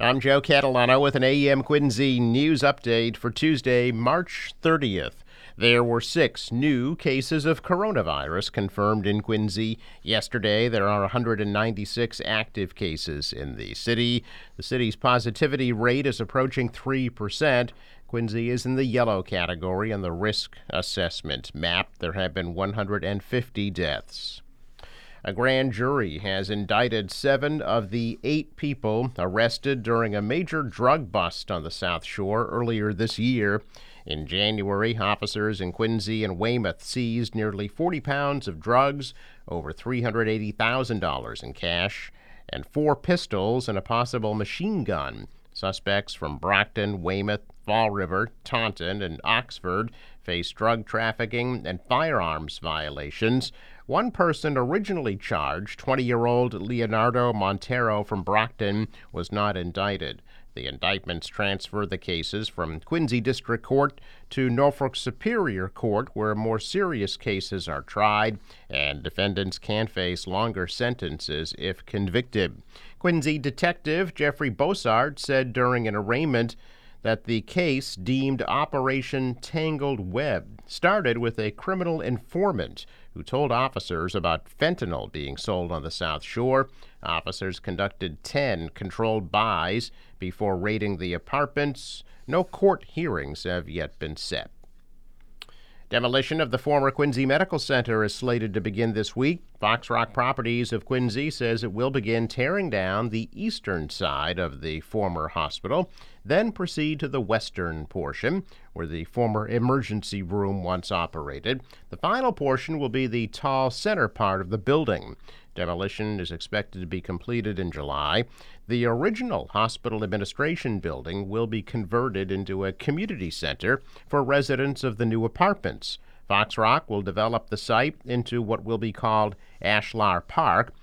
I'm Joe Catalano with an AM Quincy news update for Tuesday, March 30th. There were 6 new cases of coronavirus confirmed in Quincy. Yesterday, there are 196 active cases in the city. The city's positivity rate is approaching 3%. Quincy is in the yellow category on the risk assessment map. There have been 150 deaths. A grand jury has indicted 7 of the 8 people arrested during a major drug bust on the South Shore earlier this year. In January, officers in Quincy and Weymouth seized nearly 40 pounds of drugs, over $380,000 in cash, and 4 pistols and a possible machine gun. Suspects from Brockton, Weymouth, Fall River, Taunton, and Oxford face drug trafficking and firearms violations. One person originally charged, 20-year-old Leonardo Montero from Brockton, was not indicted. The indictments transfer the cases from Quincy District Court to Norfolk Superior Court, where more serious cases are tried, and defendants can face longer sentences if convicted. Quincy Detective Jeffrey Bossart said during an arraignment that the case, deemed Operation Tangled Web, started with a criminal informant who told officers about fentanyl being sold on the South Shore. Officers conducted 10 controlled buys before raiding the apartments. No court hearings have yet been set. Demolition of the former Quincy Medical Center is slated to begin this week. Fox Rock Properties of Quincy says it will begin tearing down the eastern side of the former hospital, then proceed to the western portion, where the former emergency room once operated. The final portion will be the tall center part of the building. Demolition is expected to be completed in July. The original hospital administration building will be converted into a community center for residents of the new apartments. Fox Rock will develop the site into what will be called Ashlar Park,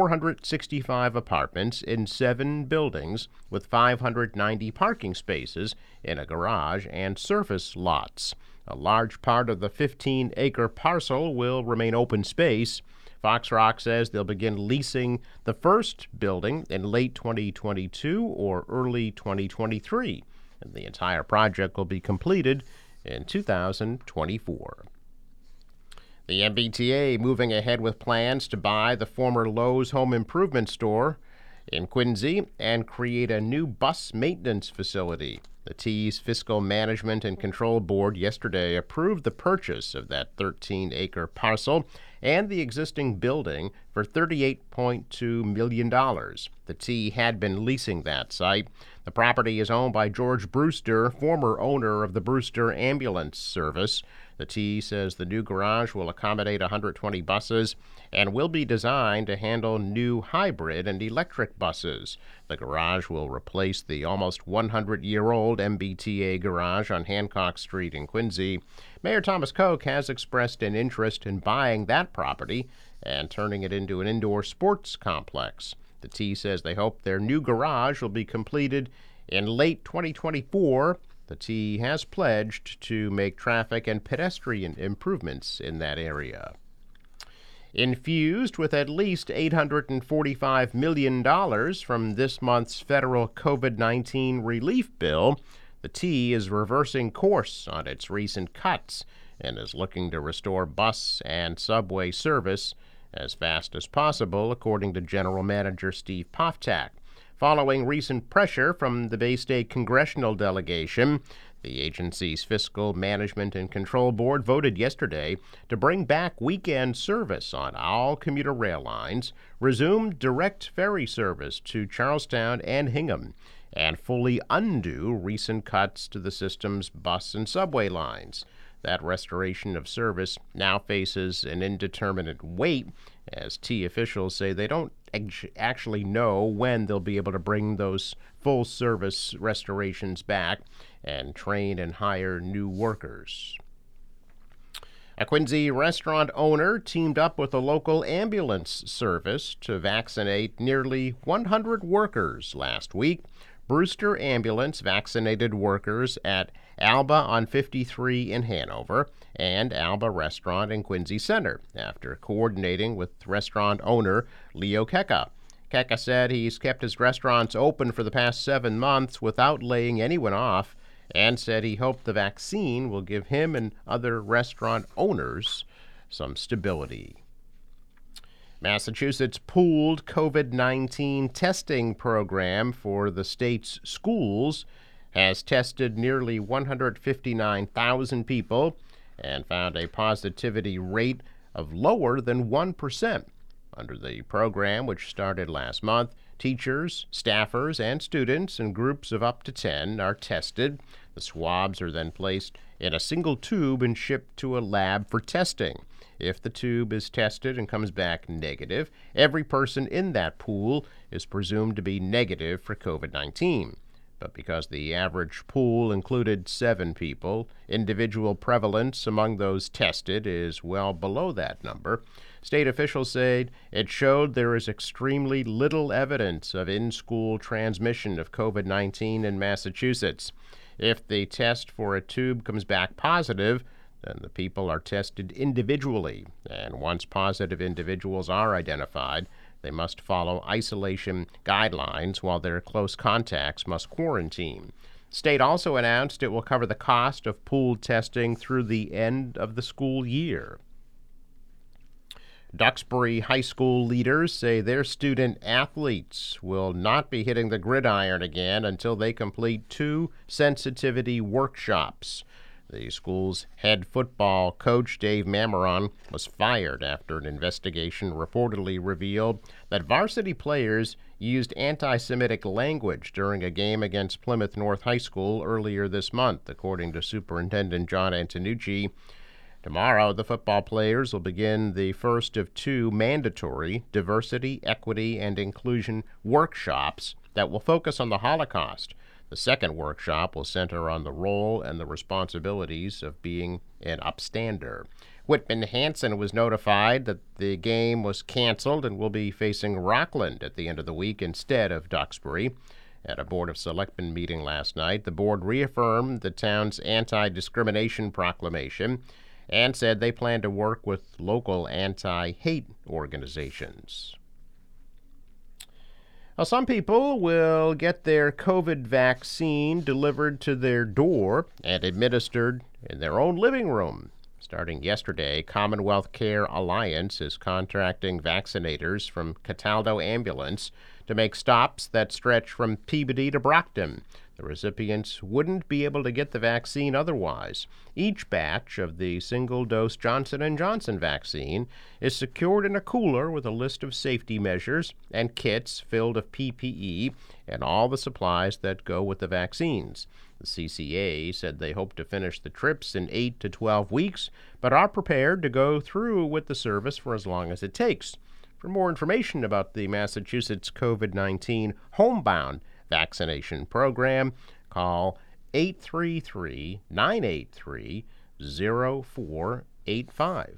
465 apartments in 7 buildings with 590 parking spaces in a garage and surface lots. A large part of the 15-acre parcel will remain open space. Fox Rock says they'll begin leasing the first building in late 2022 or early 2023, and the entire project will be completed in 2024. The MBTA moving ahead with plans to buy the former Lowe's Home Improvement store in Quincy and create a new bus maintenance facility. The T's Fiscal Management and Control Board yesterday approved the purchase of that 13-acre parcel and the existing building for $38.2 million. The T had been leasing that site. The property is owned by George Brewster, former owner of the Brewster Ambulance Service. The T says the new garage will accommodate 120 buses and will be designed to handle new hybrid and electric buses. The garage will replace the almost 100-year-old MBTA garage on Hancock Street in Quincy. Mayor Thomas Koch has expressed an interest in buying that property and turning it into an indoor sports complex. The T says they hope their new garage will be completed in late 2024. The T has pledged to make traffic and pedestrian improvements in that area. Infused with at least $845 million from this month's federal COVID-19 relief bill, the T is reversing course on its recent cuts and is looking to restore bus and subway service as fast as possible, according to General Manager Steve Poftak. Following recent pressure from the Bay State congressional delegation, the agency's Fiscal Management and Control Board voted yesterday to bring back weekend service on all commuter rail lines, resume direct ferry service to Charlestown and Hingham, and fully undo recent cuts to the system's bus and subway lines. That restoration of service now faces an indeterminate wait, as T officials say they don't actually know when they'll be able to bring those full service restorations back and train and hire new workers. A Quincy restaurant owner teamed up with a local ambulance service to vaccinate nearly 100 workers last week. Brewster Ambulance vaccinated workers at Alba on 53 in Hanover and Alba Restaurant in Quincy Center after coordinating with restaurant owner Leo Keka. Keka said he's kept his restaurants open for the past 7 months without laying anyone off, and said he hoped the vaccine will give him and other restaurant owners some stability. Massachusetts pooled COVID-19 testing program for the state's schools has tested nearly 159,000 people and found a positivity rate of lower than 1%. Under the program, which started last month, teachers, staffers, and students in groups of up to 10 are tested. The swabs are then placed in a single tube and shipped to a lab for testing. If the tube is tested and comes back negative, every person in that pool is presumed to be negative for COVID-19. But because the average pool included 7 people, individual prevalence among those tested is well below that number. State officials say it showed there is extremely little evidence of in-school transmission of COVID-19 in Massachusetts. If the test for a tube comes back positive, then the people are tested individually, and once positive individuals are identified, they must follow isolation guidelines while their close contacts must quarantine. State also announced it will cover the cost of pooled testing through the end of the school year. Duxbury High School leaders say their student athletes will not be hitting the gridiron again until they complete 2 sensitivity workshops. The school's head football coach, Dave Mameron, was fired after an investigation reportedly revealed that varsity players used anti-Semitic language during a game against Plymouth North High School earlier this month, according to Superintendent John Antonucci. Tomorrow, the football players will begin the first of 2 mandatory diversity, equity, and inclusion workshops that will focus on the Holocaust. The second workshop will center on the role and the responsibilities of being an upstander. Whitman Hanson was notified that the game was canceled and will be facing Rockland at the end of the week instead of Duxbury. At a Board of Selectmen meeting last night, the board reaffirmed the town's anti-discrimination proclamation and said they plan to work with local anti-hate organizations. Well, some people will get their COVID vaccine delivered to their door and administered in their own living room. Starting yesterday, Commonwealth Care Alliance is contracting vaccinators from Cataldo Ambulance to make stops that stretch from Peabody to Brockton. The recipients wouldn't be able to get the vaccine otherwise. Each batch of the single-dose Johnson & Johnson vaccine is secured in a cooler with a list of safety measures and kits filled with PPE and all the supplies that go with the vaccines. The CCA said they hope to finish the trips in 8 to 12 weeks, but are prepared to go through with the service for as long as it takes. For more information about the Massachusetts COVID-19 homebound vaccination program, call 833-983-0485.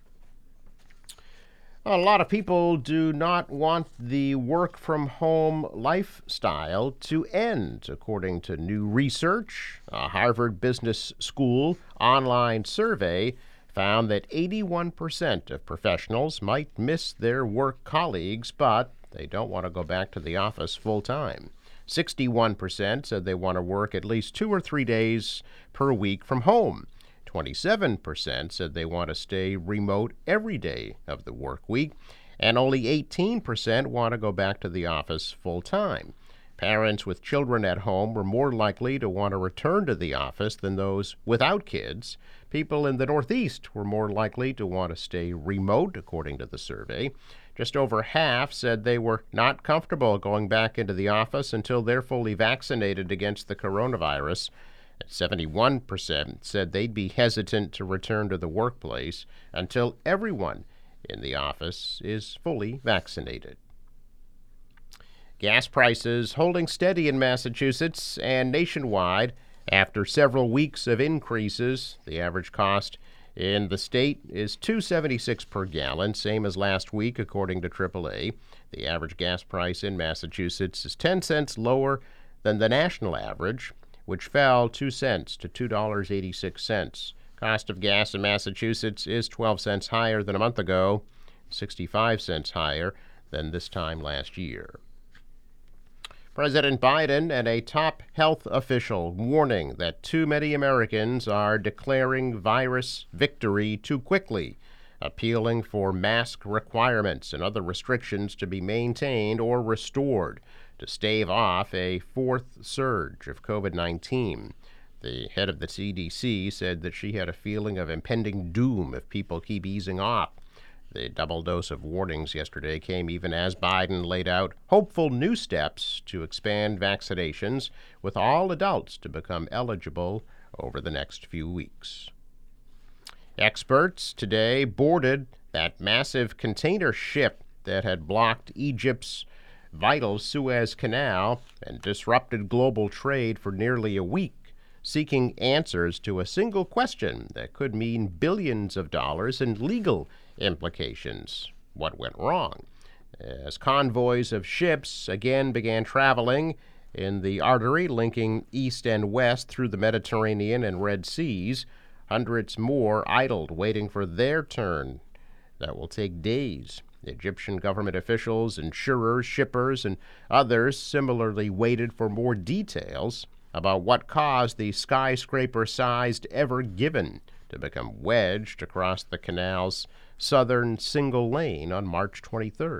A lot of people do not want the work-from-home lifestyle to end, according to new research. A Harvard Business School online survey found that 81% of professionals might miss their work colleagues, but they don't want to go back to the office full-time. 61% said they want to work at least 2 or 3 days per week from home. 27% said they want to stay remote every day of the work week, and only 18% want to go back to the office full-time. Parents with children at home were more likely to want to return to the office than those without kids. People in the Northeast were more likely to want to stay remote, according to the survey. Just over half said they were not comfortable going back into the office until they're fully vaccinated against the coronavirus. 71% said they'd be hesitant to return to the workplace until everyone in the office is fully vaccinated. Gas prices holding steady in Massachusetts and nationwide after several weeks of increases. The average cost in the state is $2.76 per gallon, same as last week, according to AAA. The average gas price in Massachusetts is 10 cents lower than the national average, which fell 2 cents to $2.86. Cost of gas in Massachusetts is 12 cents higher than a month ago, 65 cents higher than this time last year. President Biden and a top health official warning that too many Americans are declaring virus victory too quickly, appealing for mask requirements and other restrictions to be maintained or restored to stave off a fourth surge of COVID-19. The head of the CDC said that she had a feeling of impending doom if people keep easing off. The double dose of warnings yesterday came even as Biden laid out hopeful new steps to expand vaccinations with all adults to become eligible over the next few weeks. Experts today boarded that massive container ship that had blocked Egypt's vital Suez Canal and disrupted global trade for nearly a week, seeking answers to a single question that could mean billions of dollars in legal implications. What went wrong? As convoys of ships again began traveling in the artery linking east and west through the Mediterranean and Red Seas, hundreds more idled waiting for their turn. That will take days. Egyptian government officials, insurers, shippers, and others similarly waited for more details about what caused the skyscraper-sized Ever Given to become wedged across the canal's southern single lane on March 23rd.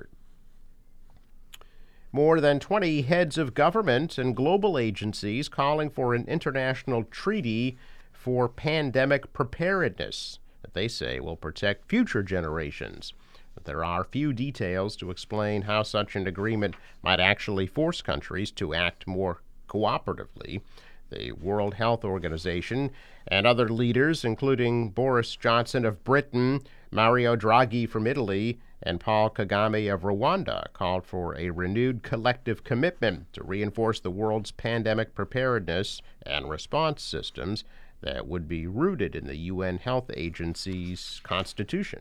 More than 20 heads of government and global agencies calling for an international treaty for pandemic preparedness that they say will protect future generations. But there are few details to explain how such an agreement might actually force countries to act more cooperatively. The World Health Organization and other leaders, including Boris Johnson of Britain, Mario Draghi from Italy, and Paul Kagame of Rwanda, called for a renewed collective commitment to reinforce the world's pandemic preparedness and response systems that would be rooted in the UN Health Agency's constitution.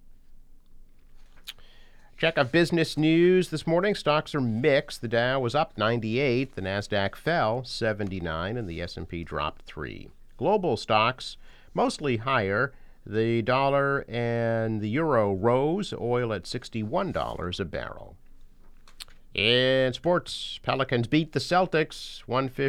Check of business news this morning. Stocks are mixed. The Dow was up 98, the Nasdaq fell 79, and the S&P dropped 3. Global stocks mostly higher. The dollar and the euro rose, oil at $61 a barrel. In sports, Pelicans beat the Celtics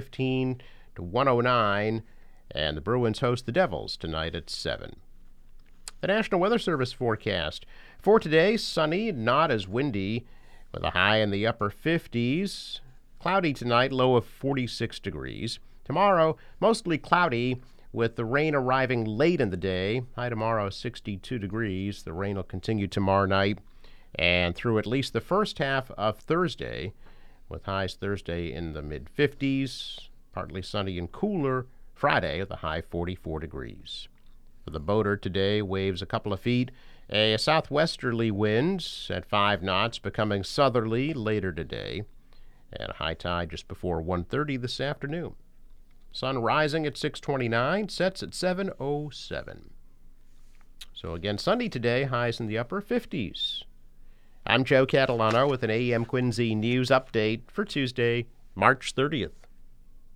115-109, and the Bruins host the Devils tonight at 7. The National Weather Service forecast for today: sunny, not as windy, with a high in the upper 50s. Cloudy tonight, low of 46 degrees. Tomorrow, mostly cloudy, with the rain arriving late in the day. High tomorrow, 62 degrees. The rain will continue tomorrow night and through at least the first half of Thursday, with highs Thursday in the mid-50s. Partly sunny and cooler Friday at the high 44 degrees. For the boater today, waves a couple of feet. A southwesterly winds at 5 knots, becoming southerly later today. And a high tide just before 1:30 this afternoon. Sun rising at 6:29, sets at 7:07. So again, sunny today, highs in the upper 50s. I'm Joe Catalano with an AM Quincy News Update for Tuesday, March 30th.